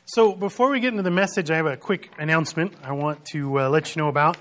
So before we get into the message, I have a quick announcement I want to let you know about.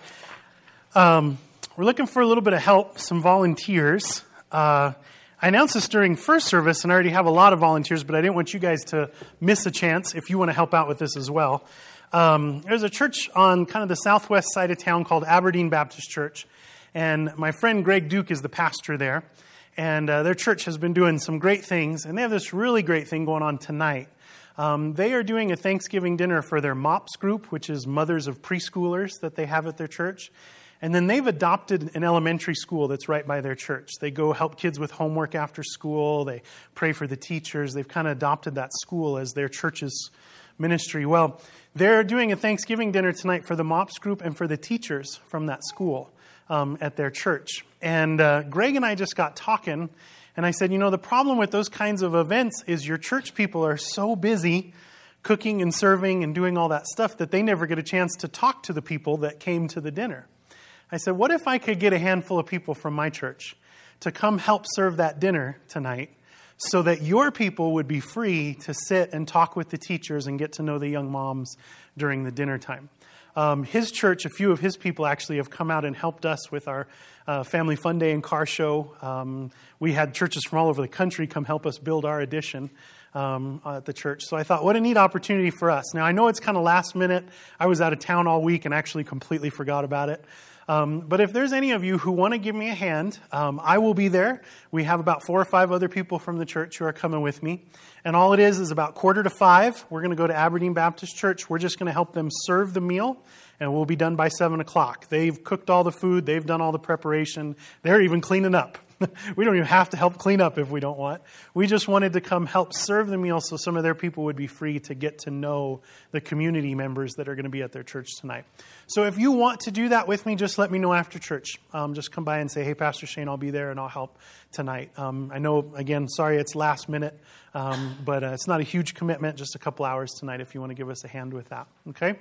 We're looking for a little bit of help, some volunteers. I announced this during first service, and I already have a lot of volunteers, but I didn't want you guys to miss a chance if you want to help out with this as well. There's a church on kind of the southwest side of town called Aberdeen Baptist Church, and my friend Greg Duke is the pastor there, and their church has been doing some great things, and they have this really great thing going on tonight. They are doing a Thanksgiving dinner for their MOPS group, which is mothers of preschoolers that they have at their church. And then they've adopted an elementary school that's right by their church. They go help kids with homework after school. They pray for the teachers. They've kind of adopted that school as their church's ministry. Well, they're doing a Thanksgiving dinner tonight for the MOPS group and for the teachers from that school at their church. And Greg and I just got talking. And I said, the problem with those kinds of events is your church people are so busy cooking and serving and doing all that stuff that they never get a chance to talk to the people that came to the dinner. I said, what if I could get a handful of people from my church to come help serve that dinner tonight so that your people would be free to sit and talk with the teachers and get to know the young moms during the dinner time? His church, a few of his people actually have come out and helped us with our Family Fun Day and car show. We had churches from all over the country come help us build our addition at the church. So I thought, what a neat opportunity for us. Now, I know it's kind of last minute. I was out of town all week and actually completely forgot about it. But if there's any of you who want to give me a hand, I will be there. We have about 4 or 5 other people from the church who are coming with me. And all it is about 4:45. We're going to go to Aberdeen Baptist Church. We're just going to help them serve the meal, and we'll be done by 7 o'clock. They've cooked all the food. They've done all the preparation. They're even cleaning up. We don't even have to help clean up if we don't want. We just wanted to come help serve the meal so some of their people would be free to get to know the community members that are going to be at their church tonight. So if you want to do that with me, just let me know after church. Just come by and say, hey, Pastor Shane, I'll be there and I'll help tonight. I know, again, sorry it's last minute, but it's not a huge commitment, just a couple hours tonight if you want to give us a hand with that. Okay?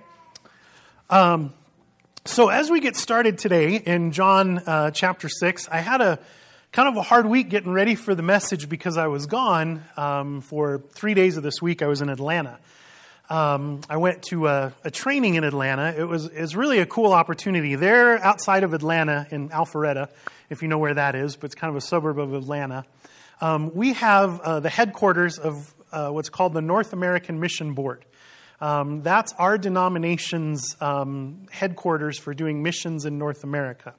So as we get started today in John chapter 6, I had a kind of a hard week getting ready for the message because I was gone for 3 days of this week. I was in Atlanta. I went to a training in Atlanta. It's really a cool opportunity. They're outside of Atlanta in Alpharetta, if you know where that is, but it's kind of a suburb of Atlanta. We have the headquarters of what's called the North American Mission Board. That's our denomination's headquarters for doing missions in North America.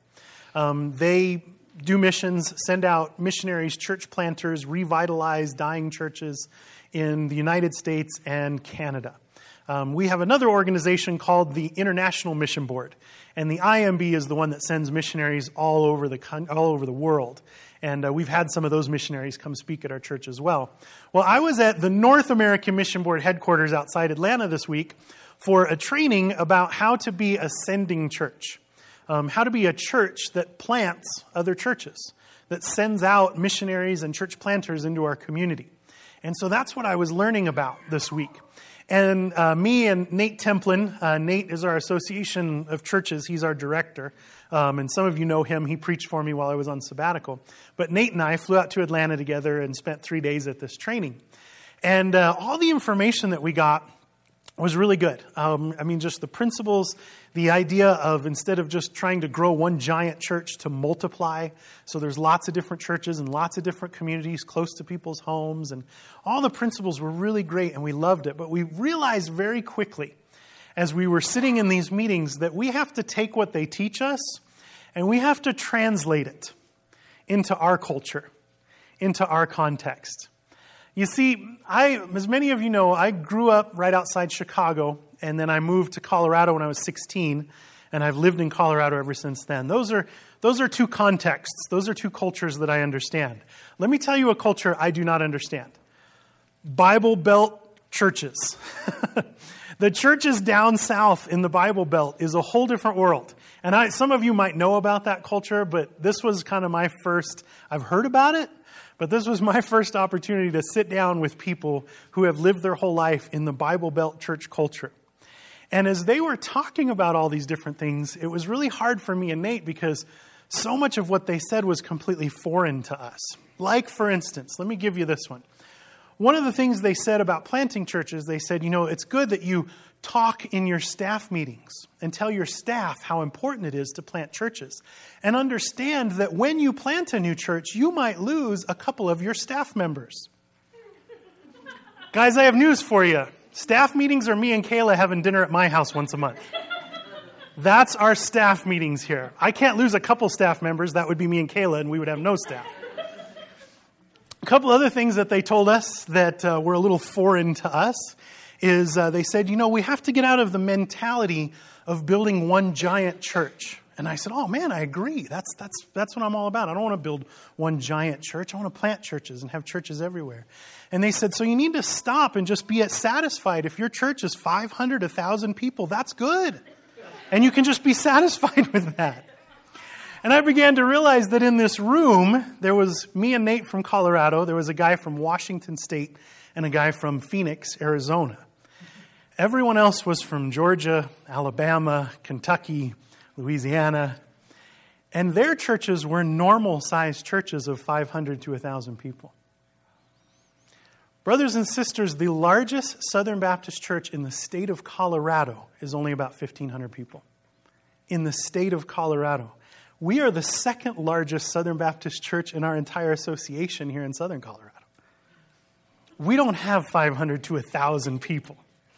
They do missions, send out missionaries, church planters, revitalize dying churches in the United States and Canada. We have another organization called the International Mission Board, and the IMB is the one that sends missionaries all over the world. And we've had some of those missionaries come speak at our church as well. Well, I was at the North American Mission Board headquarters outside Atlanta this week for a training about how to be a sending church. How to be a church that plants other churches, that sends out missionaries and church planters into our community. And so that's what I was learning about this week. And me and Nate Templin, Nate is our association of churches. He's our director. And some of you know him. He preached for me while I was on sabbatical. But Nate and I flew out to Atlanta together and spent 3 days at this training. And all the information that we got was really good. Just the principles, the idea of instead of just trying to grow one giant church to multiply. So there's lots of different churches and lots of different communities close to people's homes. And all the principles were really great and we loved it. But we realized very quickly as we were sitting in these meetings that we have to take what they teach us and we have to translate it into our culture, into our context. You see, as many of you know, I grew up right outside Chicago, and then I moved to Colorado when I was 16, and I've lived in Colorado ever since then. Those are two contexts. Those are two cultures that I understand. Let me tell you a culture I do not understand. Bible Belt churches. The churches down south in the Bible Belt is a whole different world. And some of you might know about that culture, but this was kind of my first, I've heard about it, but this was my first opportunity to sit down with people who have lived their whole life in the Bible Belt church culture. And as they were talking about all these different things, it was really hard for me and Nate because so much of what they said was completely foreign to us. Like, for instance, let me give you this one. one of the things they said about planting churches, they said, it's good that you talk in your staff meetings and tell your staff how important it is to plant churches. And understand that when you plant a new church, you might lose a couple of your staff members. Guys, I have news for you. Staff meetings are me and Kayla having dinner at my house once a month. That's our staff meetings here. I can't lose a couple staff members. That would be me and Kayla, and we would have no staff. A couple other things that they told us that were a little foreign to us is they said, we have to get out of the mentality of building one giant church. And I said, oh man, I agree. That's what I'm all about. I don't want to build one giant church. I want to plant churches and have churches everywhere. And they said, so you need to stop and just be satisfied. If your church is 500, 1,000 people, that's good. And you can just be satisfied with that. And I began to realize that in this room, there was me and Nate from Colorado. There was a guy from Washington State and a guy from Phoenix, Arizona. Everyone else was from Georgia, Alabama, Kentucky, Louisiana. And their churches were normal-sized churches of 500 to 1,000 people. Brothers and sisters, the largest Southern Baptist church in the state of Colorado is only about 1,500 people. In the state of Colorado. We are the second largest Southern Baptist church in our entire association here in Southern Colorado. We don't have 500 to 1,000 people.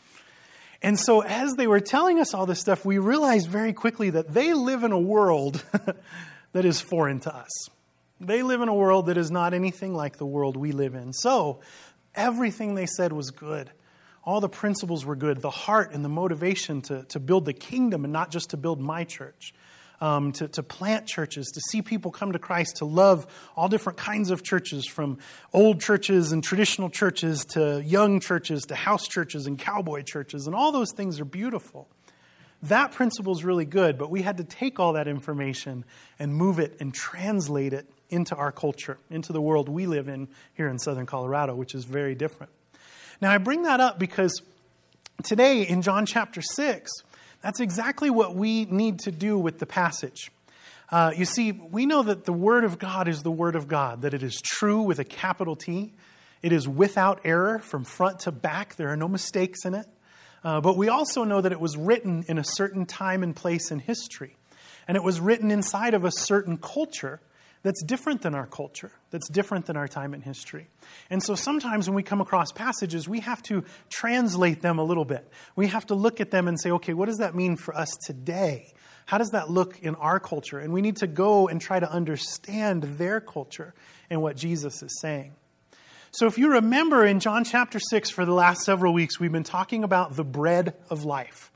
And so as they were telling us all this stuff, we realized very quickly that they live in a world that is foreign to us. They live in a world that is not anything like the world we live in. So everything they said was good. All the principles were good. The heart and the motivation to build the kingdom and not just to build my church. To plant churches, to see people come to Christ, to love all different kinds of churches, from old churches and traditional churches to young churches to house churches and cowboy churches. And all those things are beautiful. That principle is really good, but we had to take all that information and move it and translate it into our culture, into the world we live in here in Southern Colorado, which is very different. Now, I bring that up because today in John chapter 6, that's exactly what we need to do with the passage. You see, we know that the Word of God is the Word of God, that it is true with a capital T. It is without error from front to back. There are no mistakes in it. But we also know that it was written in a certain time and place in history. And it was written inside of a certain culture that's different than our culture, that's different than our time in history. And so sometimes when we come across passages, we have to translate them a little bit. We have to look at them and say, okay, what does that mean for us today? How does that look in our culture? And we need to go and try to understand their culture and what Jesus is saying. So if you remember in John chapter 6, for the last several weeks, we've been talking about the bread of life.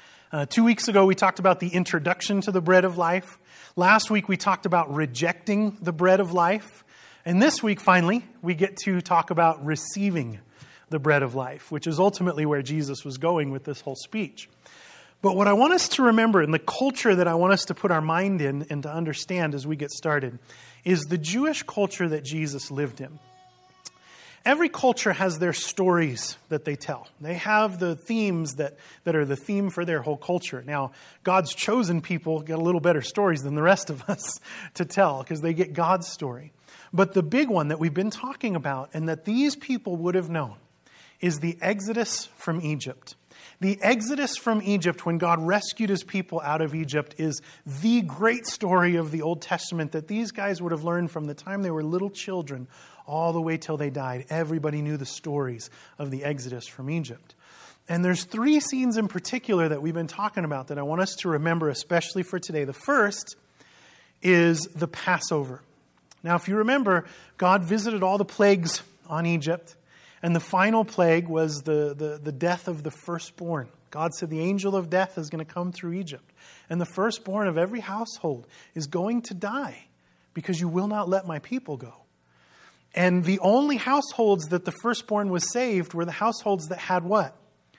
2 weeks ago, we talked about the introduction to the bread of life. Last week, we talked about rejecting the bread of life. And this week, finally, we get to talk about receiving the bread of life, which is ultimately where Jesus was going with this whole speech. But what I want us to remember, and the culture that I want us to put our mind in and to understand as we get started, is the Jewish culture that Jesus lived in. Every culture has their stories that they tell. They have the themes that are the theme for their whole culture. Now, God's chosen people get a little better stories than the rest of us to tell because they get God's story. But the big one that we've been talking about and that these people would have known is the Exodus from Egypt. The Exodus from Egypt, when God rescued his people out of Egypt, is the great story of the Old Testament that these guys would have learned from the time they were little children all the way till they died. Everybody knew the stories of the Exodus from Egypt. And there's 3 scenes in particular that we've been talking about that I want us to remember, especially for today. The first is the Passover. Now, if you remember, God visited all the plagues on Egypt, and the final plague was the death of the firstborn. God said the angel of death is going to come through Egypt, and the firstborn of every household is going to die because you will not let my people go. And the only households that the firstborn was saved were the households that had what?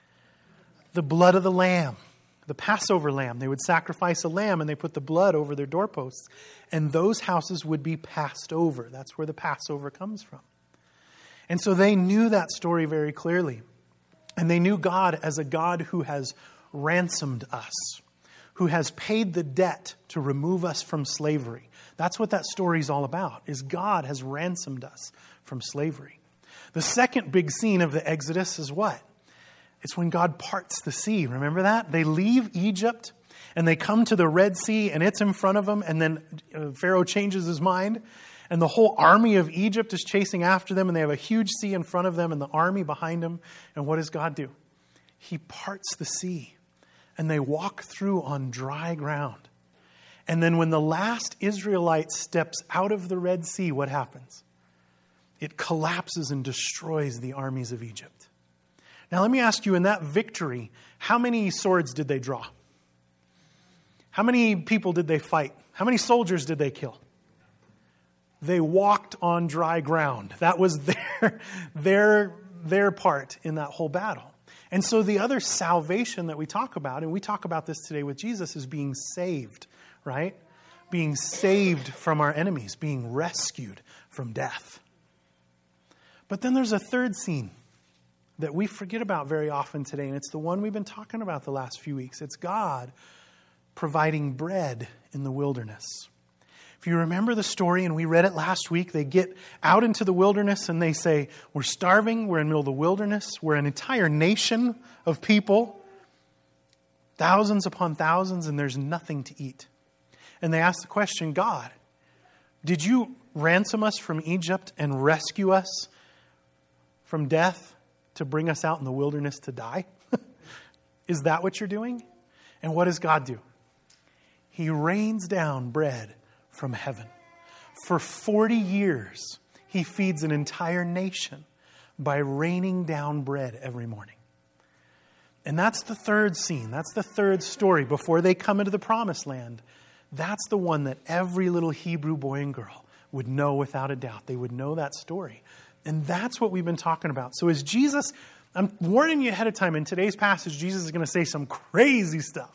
The blood of the lamb, the Passover lamb. They would sacrifice a lamb and they put the blood over their doorposts. And those houses would be passed over. That's where the Passover comes from. And so they knew that story very clearly. And they knew God as a God who has ransomed us, who has paid the debt to remove us from slavery. That's what that story is all about, is God has ransomed us from slavery. The second big scene of the Exodus is what? It's when God parts the sea. Remember that? They leave Egypt and they come to the Red Sea and it's in front of them, and then Pharaoh changes his mind and the whole army of Egypt is chasing after them, and they have a huge sea in front of them and the army behind them. And what does God do? He parts the sea and they walk through on dry ground. And then when the last Israelite steps out of the Red Sea, what happens? It collapses and destroys the armies of Egypt. Now let me ask you, in that victory, how many swords did they draw? How many people did they fight? How many soldiers did they kill? They walked on dry ground. That was their part in that whole battle. And so the other salvation that we talk about, and we talk about this today with Jesus, is being saved, right? Being saved from our enemies, being rescued from death. But then there's a third scene that we forget about very often today, and it's the one we've been talking about the last few weeks. It's God providing bread in the wilderness. If you remember the story, and we read it last week, they get out into the wilderness and they say, we're starving, we're in the middle of the wilderness, we're an entire nation of people, thousands upon thousands, and there's nothing to eat. And they ask the question, God, did you ransom us from Egypt and rescue us from death to bring us out in the wilderness to die? Is that what you're doing? And what does God do? He rains down bread from heaven. For 40 years, he feeds an entire nation by raining down bread every morning. And that's the third scene. That's the third story before they come into the promised land. That's the one that every little Hebrew boy and girl would know without a doubt. They would know that story. And that's what we've been talking about. So as Jesus, I'm warning you ahead of time, in today's passage, Jesus is going to say some crazy stuff.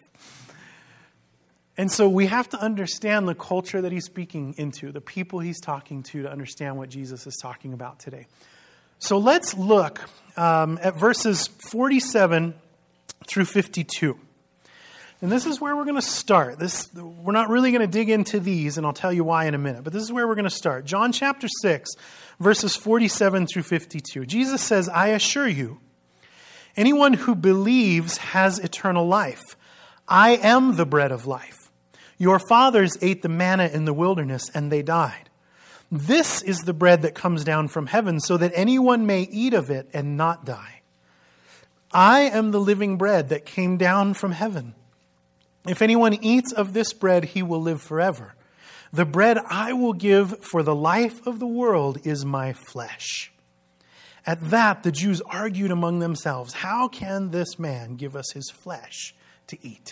And so we have to understand the culture that he's speaking into, the people he's talking to understand what Jesus is talking about today. So let's look at verses 47 through 52. And this is where we're going to start. We're not really going to dig into these, and I'll tell you why in a minute. But this is where we're going to start. John chapter 6, verses 47 through 52. Jesus says, I assure you, anyone who believes has eternal life. I am the bread of life. Your fathers ate the manna in the wilderness, and they died. This is the bread that comes down from heaven, so that anyone may eat of it and not die. I am the living bread that came down from heaven. If anyone eats of this bread, he will live forever. The bread I will give for the life of the world is my flesh. At that, the Jews argued among themselves, how can this man give us his flesh to eat?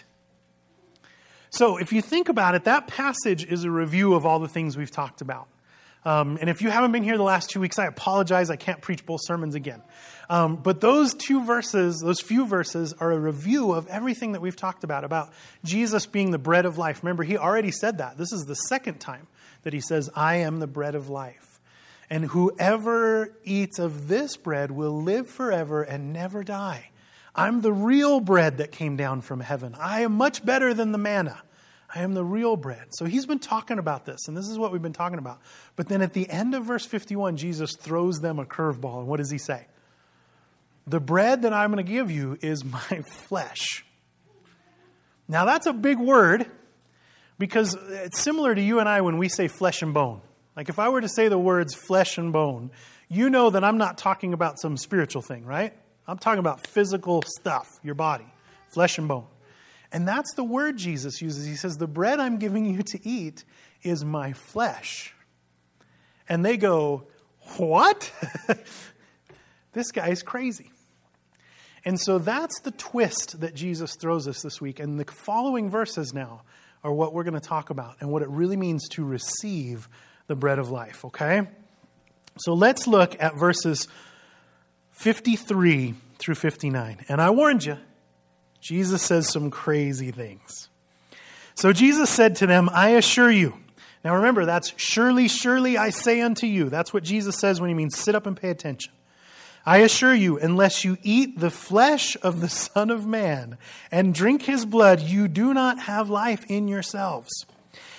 So if you think about it, that passage is a review of all the things we've talked about. And if you haven't been here the last 2 weeks, I apologize. I can't preach both sermons again. But those few verses are a review of everything that we've talked about Jesus being the bread of life. Remember, he already said that. This is the second time that he says, I am the bread of life. And whoever eats of this bread will live forever and never die. I'm the real bread that came down from heaven. I am much better than the manna. I am the real bread. So he's been talking about this, and this is what we've been talking about. But then at the end of verse 51, Jesus throws them a curveball. And what does he say? The bread that I'm going to give you is my flesh. Now that's a big word, because it's similar to you and I when we say flesh and bone. Like if I were to say the words flesh and bone, you know that I'm not talking about some spiritual thing, right? I'm talking about physical stuff, your body, flesh and bone. And that's the word Jesus uses. He says, the bread I'm giving you to eat is my flesh. And they go, what? This guy's crazy. And so that's the twist that Jesus throws us this week. And the following verses now are what we're going to talk about and what it really means to receive the bread of life, okay? So let's look at verses 53 through 59. And I warned you, Jesus says some crazy things. So Jesus said to them, I assure you. Now remember, that's surely, surely I say unto you. That's what Jesus says when he means sit up and pay attention. I assure you, unless you eat the flesh of the Son of Man and drink his blood, you do not have life in yourselves.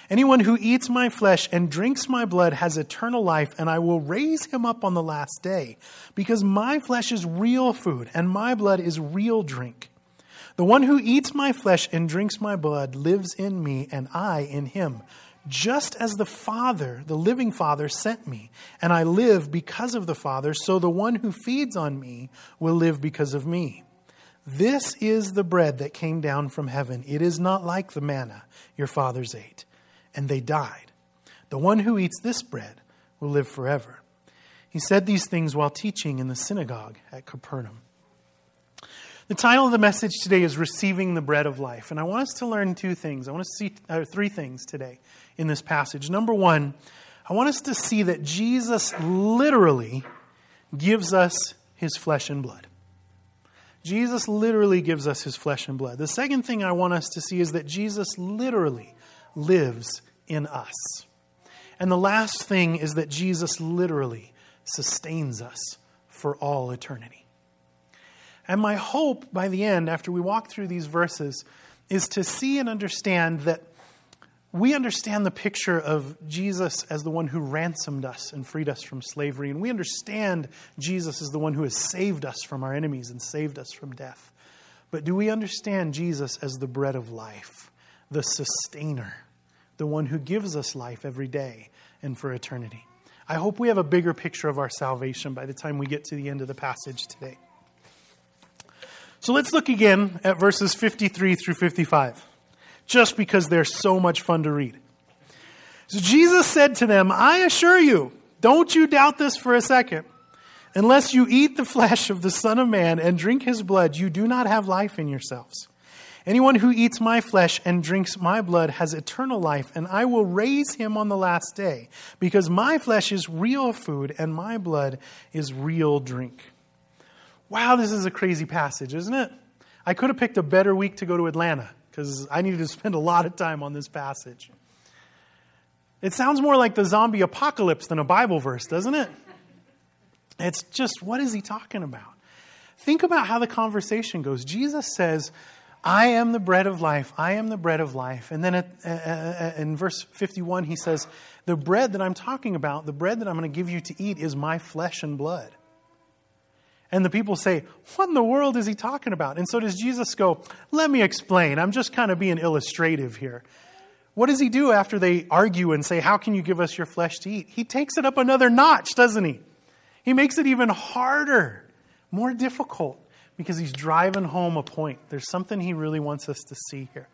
Anyone who eats my flesh and drinks my blood has eternal life, and I will raise him up on the last day, because my flesh is real food and my blood is real drink. The one who eats my flesh and drinks my blood lives in me and I in him, just as the Father, the living Father, sent me, and I live because of the Father, so the one who feeds on me will live because of me. This is the bread that came down from heaven. It is not like the manna your fathers ate, and they died. The one who eats this bread will live forever. He said these things while teaching in the synagogue at Capernaum. The title of the message today is Receiving the Bread of Life. And I want us to learn two things. I want us to see three things today in this passage. Number one, I want us to see that Jesus literally gives us his flesh and blood. Jesus literally gives us his flesh and blood. The second thing I want us to see is that Jesus literally lives in us. And the last thing is that Jesus literally sustains us for all eternity. And my hope by the end, after we walk through these verses, is to see and understand that we understand the picture of Jesus as the one who ransomed us and freed us from slavery. And we understand Jesus as the one who has saved us from our enemies and saved us from death. But do we understand Jesus as the bread of life, the sustainer, the one who gives us life every day and for eternity? I hope we have a bigger picture of our salvation by the time we get to the end of the passage today. So let's look again at verses 53 through 55. Just because they're so much fun to read. So Jesus said to them, I assure you, don't you doubt this for a second. Unless you eat the flesh of the Son of Man and drink his blood, you do not have life in yourselves. Anyone who eats my flesh and drinks my blood has eternal life, and I will raise him on the last day, because my flesh is real food and my blood is real drink. Wow, this is a crazy passage, isn't it? I could have picked a better week to go to Atlanta, because I needed to spend a lot of time on this passage. It sounds more like the zombie apocalypse than a Bible verse, doesn't it? It's just, what is he talking about? Think about how the conversation goes. Jesus says, I am the bread of life. I am the bread of life. And then in verse 51, he says, the bread that I'm talking about, the bread that I'm going to give you to eat is my flesh and blood. And the people say, what in the world is he talking about? And so does Jesus go, let me explain. I'm just kind of being illustrative here. What does he do after they argue and say, how can you give us your flesh to eat? He takes it up another notch, doesn't he? He makes it even harder, more difficult, because he's driving home a point. There's something he really wants us to see here.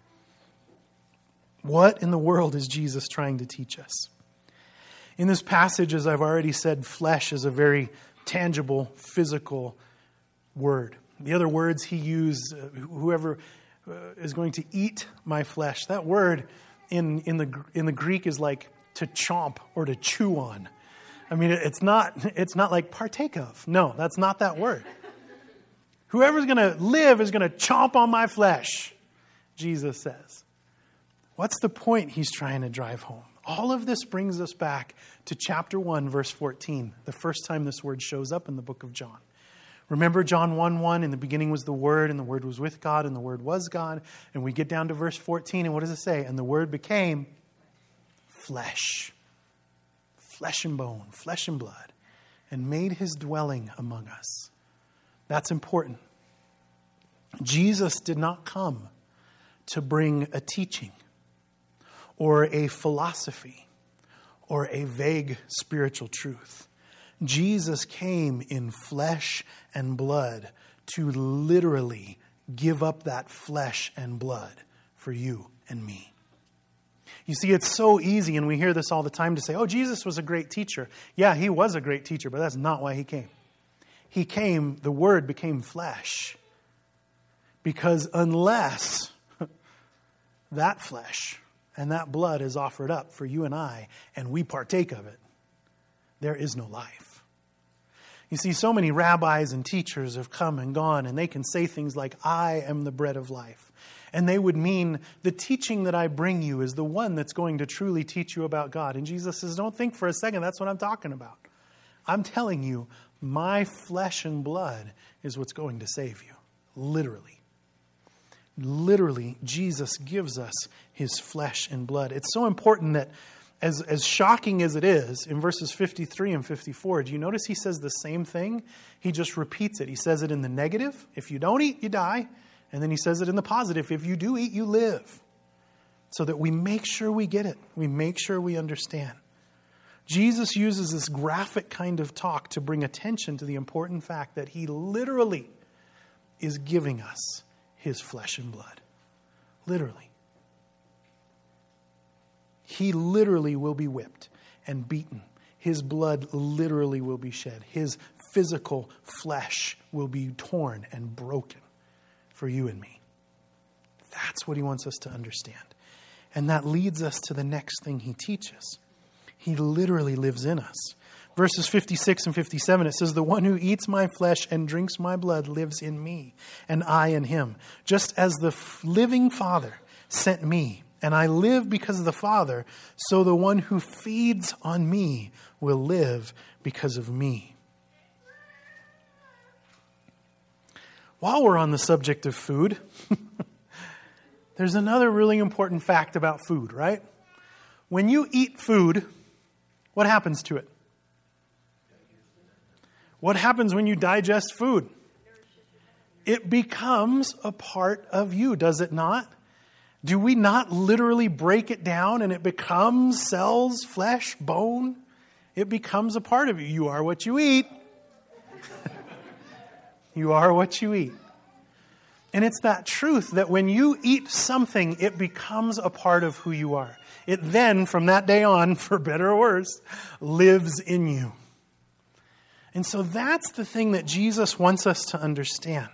What in the world is Jesus trying to teach us? In this passage, as I've already said, flesh is a very tangible, physical word. The other words he used, whoever is going to eat my flesh, that word in the Greek is like to chomp or to chew on. I mean, it's not like partake of. No, that's not that word. Whoever's going to live is going to chomp on my flesh, Jesus says. What's the point he's trying to drive home? All of this brings us back to chapter 1, verse 14, the first time this word shows up in the book of John. Remember John 1:1, in the beginning was the Word, and the Word was with God, and the Word was God. And we get down to verse 14, and what does it say? And the Word became flesh, flesh and bone, flesh and blood, and made his dwelling among us. That's important. Jesus did not come to bring a teaching or a philosophy or a vague spiritual truth. Jesus came in flesh and blood to literally give up that flesh and blood for you and me. You see, it's so easy, and we hear this all the time, to say, oh, Jesus was a great teacher. Yeah, he was a great teacher, but that's not why he came. He came, the Word became flesh. Because unless that flesh and that blood is offered up for you and I, and we partake of it, there is no life. You see, so many rabbis and teachers have come and gone, and they can say things like, I am the bread of life. And they would mean the teaching that I bring you is the one that's going to truly teach you about God. And Jesus says, don't think for a second that's what I'm talking about. I'm telling you, my flesh and blood is what's going to save you. Literally. Literally, Jesus gives us his flesh and blood. It's so important that as shocking as it is, in verses 53 and 54, do you notice he says the same thing? He just repeats it. He says it in the negative. If you don't eat, you die. And then he says it in the positive. If you do eat, you live. So that we make sure we get it. We make sure we understand. Jesus uses this graphic kind of talk to bring attention to the important fact that he literally is giving us his flesh and blood. Literally. He literally will be whipped and beaten. His blood literally will be shed. His physical flesh will be torn and broken for you and me. That's what he wants us to understand. And that leads us to the next thing he teaches. He literally lives in us. Verses 56 and 57, it says, "The one who eats my flesh and drinks my blood lives in me, and I in him. Just as the living Father sent me, and I live because of the Father, so the one who feeds on me will live because of me." While we're on the subject of food, there's another really important fact about food, right? When you eat food, what happens to it? What happens when you digest food? It becomes a part of you, does it not? Do we not literally break it down and it becomes cells, flesh, bone? It becomes a part of you. You are what you eat. You are what you eat. And it's that truth that when you eat something, it becomes a part of who you are. It then, from that day on, for better or worse, lives in you. And so that's the thing that Jesus wants us to understand.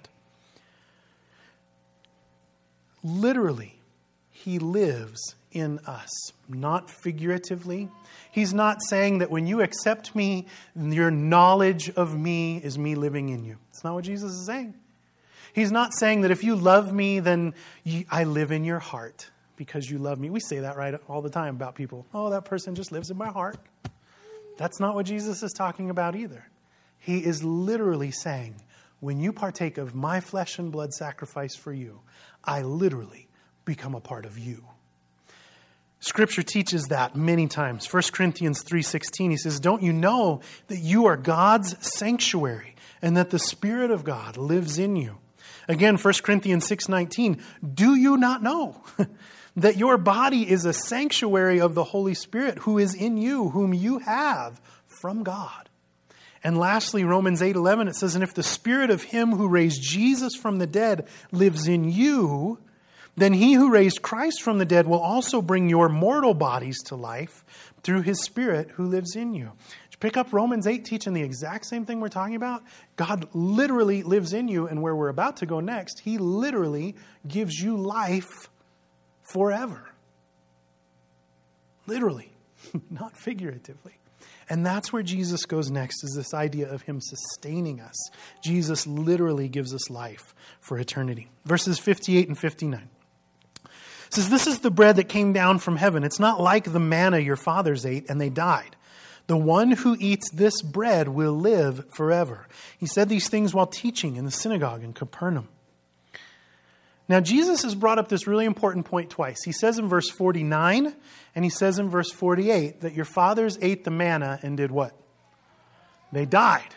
Literally, he lives in us, not figuratively. He's not saying that when you accept me, your knowledge of me is me living in you. That's not what Jesus is saying. He's not saying that if you love me, then I live in your heart because you love me. We say that right all the time about people. Oh, that person just lives in my heart. That's not what Jesus is talking about either. He is literally saying, when you partake of my flesh and blood sacrifice for you, I literally become a part of you. Scripture teaches that many times. 1 Corinthians 3:16, he says, "Don't you know that you are God's sanctuary and that the Spirit of God lives in you?" Again, 1 Corinthians 6:19, "Do you not know that your body is a sanctuary of the Holy Spirit who is in you, whom you have from God?" And lastly, Romans 8:11, it says, "And if the Spirit of him who raised Jesus from the dead lives in you, then he who raised Christ from the dead will also bring your mortal bodies to life through his Spirit who lives in you." Did you pick up Romans 8 teaching the exact same thing we're talking about? God literally lives in you, and where we're about to go next, he literally gives you life forever. Literally, not figuratively. And that's where Jesus goes next, is this idea of him sustaining us. Jesus literally gives us life for eternity. Verses 58 and 59. It says, "This is the bread that came down from heaven. It's not like the manna your fathers ate and they died. The one who eats this bread will live forever." He said these things while teaching in the synagogue in Capernaum. Now, Jesus has brought up this really important point twice. He says in verse 49 and he says in verse 48 that your fathers ate the manna and did what? They died.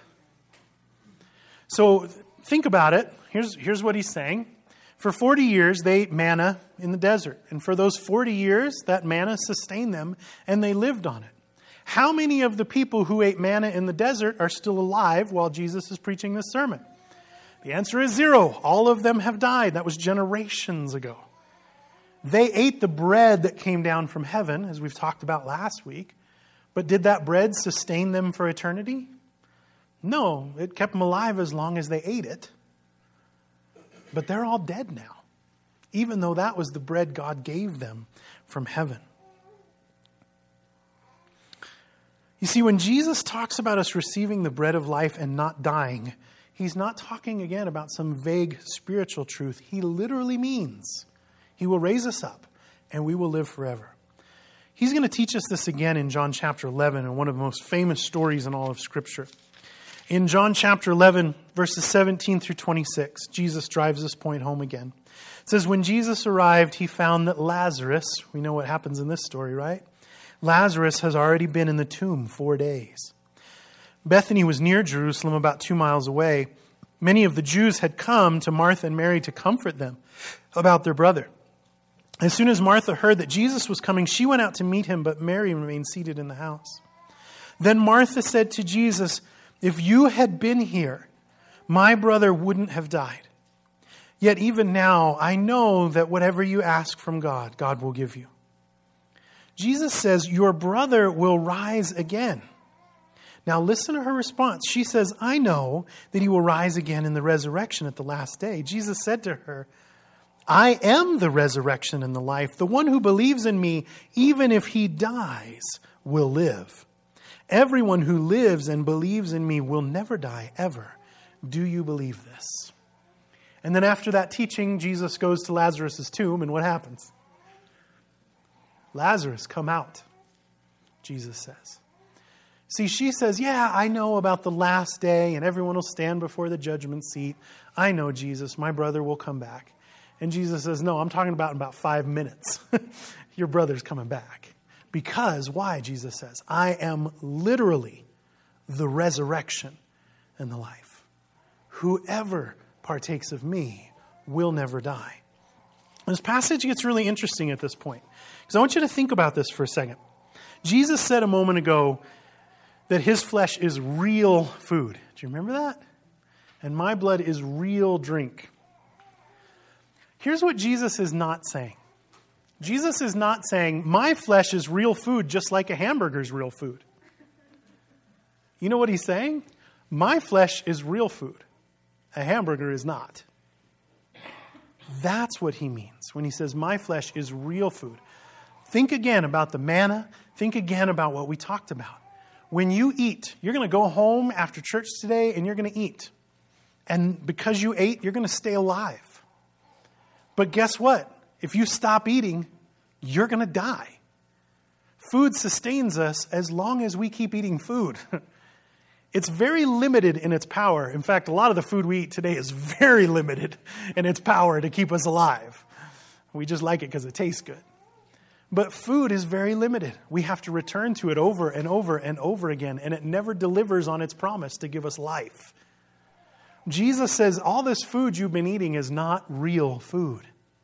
So think about it. Here's what he's saying. For 40 years, they ate manna in the desert. And for those 40 years, that manna sustained them and they lived on it. How many of the people who ate manna in the desert are still alive while Jesus is preaching this sermon? The answer is 0. All of them have died. That was generations ago. They ate the bread that came down from heaven, as we've talked about last week. But did that bread sustain them for eternity? No, it kept them alive as long as they ate it. But they're all dead now, even though that was the bread God gave them from heaven. You see, when Jesus talks about us receiving the bread of life and not dying, he's not talking again about some vague spiritual truth. He literally means he will raise us up and we will live forever. He's going to teach us this again in John chapter 11, in one of the most famous stories in all of Scripture. In John chapter 11, verses 17 through 26, Jesus drives this point home again. It says, when Jesus arrived, he found that Lazarus, we know what happens in this story, right? Lazarus has already been in the tomb 4 days. Bethany was near Jerusalem, about 2 miles away. Many of the Jews had come to Martha and Mary to comfort them about their brother. As soon as Martha heard that Jesus was coming, she went out to meet him, but Mary remained seated in the house. Then Martha said to Jesus, if you had been here, my brother wouldn't have died. Yet even now, I know that whatever you ask from God, God will give you. Jesus says, your brother will rise again. Now listen to her response. She says, I know that he will rise again in the resurrection at the last day. Jesus said to her, I am the resurrection and the life. The one who believes in me, even if he dies, will live. Everyone who lives and believes in me will never die, ever. Do you believe this? And then after that teaching, Jesus goes to Lazarus' tomb, and what happens? Lazarus, come out, Jesus says. See, she says, yeah, I know about the last day, and everyone will stand before the judgment seat. I know, Jesus, my brother will come back. And Jesus says, no, I'm talking about in about 5 minutes. Your brother's coming back. Because, why, Jesus says, I am literally the resurrection and the life. Whoever partakes of me will never die. This passage gets really interesting at this point. Because I want you to think about this for a second. Jesus said a moment ago that his flesh is real food. Do you remember that? And my blood is real drink. Here's what Jesus is not saying. Jesus is not saying, my flesh is real food just like a hamburger is real food. You know what he's saying? My flesh is real food. A hamburger is not. That's what he means when he says, my flesh is real food. Think again about the manna. Think again about what we talked about. When you eat, you're going to go home after church today and you're going to eat. And because you ate, you're going to stay alive. But guess what? If you stop eating, you're going to die. Food sustains us as long as we keep eating food. It's very limited in its power. In fact, a lot of the food we eat today is very limited in its power to keep us alive. We just like it because it tastes good. But food is very limited. We have to return to it over and over and over again, and it never delivers on its promise to give us life. Jesus says, all this food you've been eating is not real food.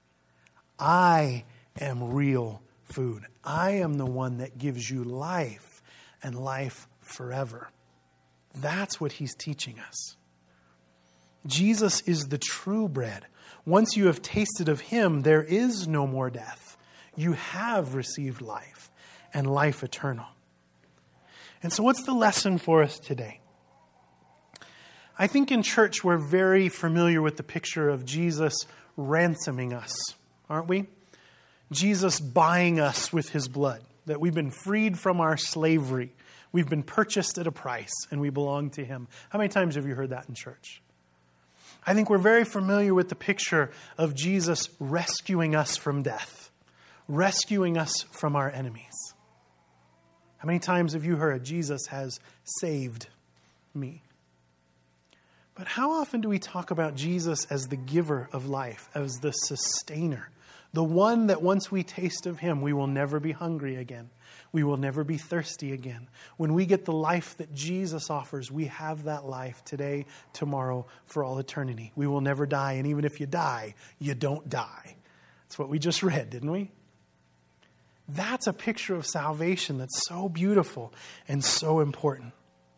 I am real food. I am the one that gives you life and life forever. That's what he's teaching us. Jesus is the true bread. Once you have tasted of him, there is no more death. You have received life and life eternal. And so what's the lesson for us today? I think in church we're very familiar with the picture of Jesus ransoming us, aren't we? Jesus buying us with his blood, that we've been freed from our slavery. We've been purchased at a price and we belong to him. How many times have you heard that in church? I think we're very familiar with the picture of Jesus rescuing us from death, rescuing us from our enemies. How many times have you heard Jesus has saved me? But how often do we talk about Jesus as the giver of life, as the sustainer, the one that once we taste of him, we will never be hungry again. We will never be thirsty again. When we get the life that Jesus offers, we have that life today, tomorrow, for all eternity. We will never die. And even if you die, you don't die. That's what we just read, didn't we? That's a picture of salvation that's so beautiful and so important.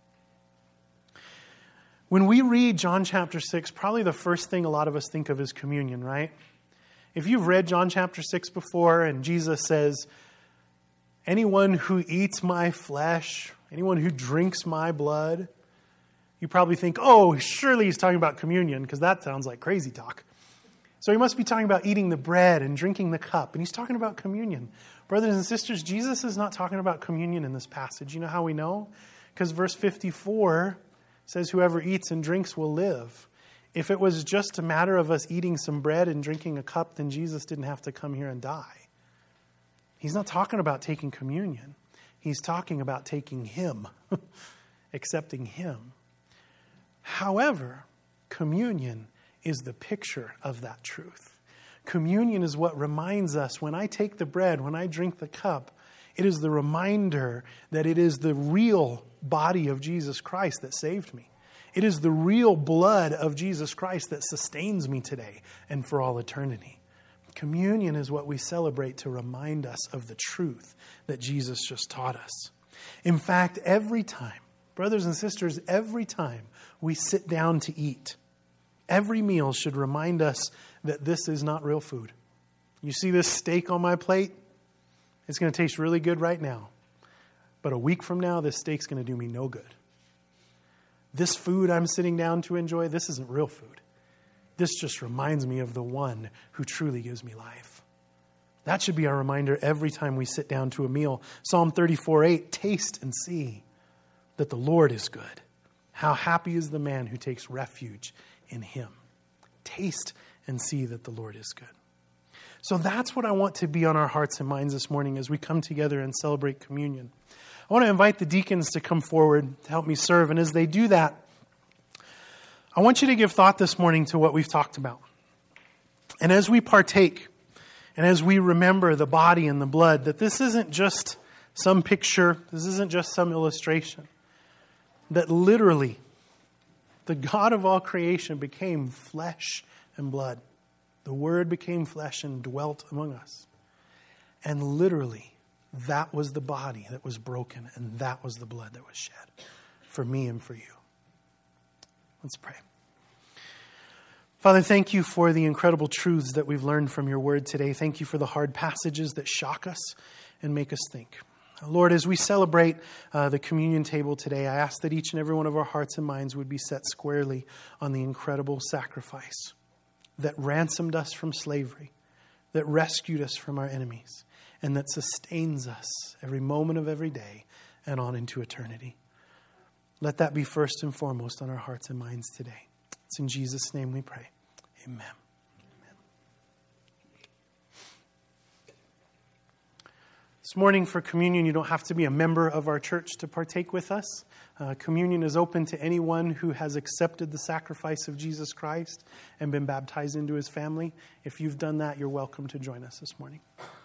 When we read John chapter 6, probably the first thing a lot of us think of is communion, right? If you've read John chapter 6 before and Jesus says, anyone who eats my flesh, anyone who drinks my blood, you probably think, oh, surely he's talking about communion, because that sounds like crazy talk. So he must be talking about eating the bread and drinking the cup, and he's talking about communion. Brothers and sisters, Jesus is not talking about communion in this passage. You know how we know? Because verse 54 says, whoever eats and drinks will live. If it was just a matter of us eating some bread and drinking a cup, then Jesus didn't have to come here and die. He's not talking about taking communion. He's talking about taking him, accepting him. However, communion is the picture of that truth. Communion is what reminds us when I take the bread, when I drink the cup, it is the reminder that it is the real body of Jesus Christ that saved me. It is the real blood of Jesus Christ that sustains me today and for all eternity. Communion is what we celebrate to remind us of the truth that Jesus just taught us. In fact, every time, brothers and sisters, every time we sit down to eat, every meal should remind us that this is not real food. You see this steak on my plate? It's going to taste really good right now. But a week from now, this steak's going to do me no good. This food I'm sitting down to enjoy, this isn't real food. This just reminds me of the one who truly gives me life. That should be our reminder every time we sit down to a meal. Psalm 34:8, taste and see that the Lord is good. How happy is the man who takes refuge in him. Taste and see that the Lord is good. So that's what I want to be on our hearts and minds this morning as we come together and celebrate communion. I want to invite the deacons to come forward to help me serve. And as they do that, I want you to give thought this morning to what we've talked about. And as we partake, and as we remember the body and the blood, that this isn't just some picture, this isn't just some illustration, that literally the God of all creation became flesh and blood. The Word became flesh and dwelt among us. And literally, that was the body that was broken, and that was the blood that was shed for me and for you. Let's pray. Father, thank you for the incredible truths that we've learned from your word today. Thank you for the hard passages that shock us and make us think. Lord, as we celebrate the communion table today, I ask that each and every one of our hearts and minds would be set squarely on the incredible sacrifice that ransomed us from slavery, that rescued us from our enemies, and that sustains us every moment of every day and on into eternity. Let that be first and foremost on our hearts and minds today. It's in Jesus' name we pray. Amen. Amen. This morning for communion, you don't have to be a member of our church to partake with us. Communion is open to anyone who has accepted the sacrifice of Jesus Christ and been baptized into his family. If you've done that, you're welcome to join us this morning.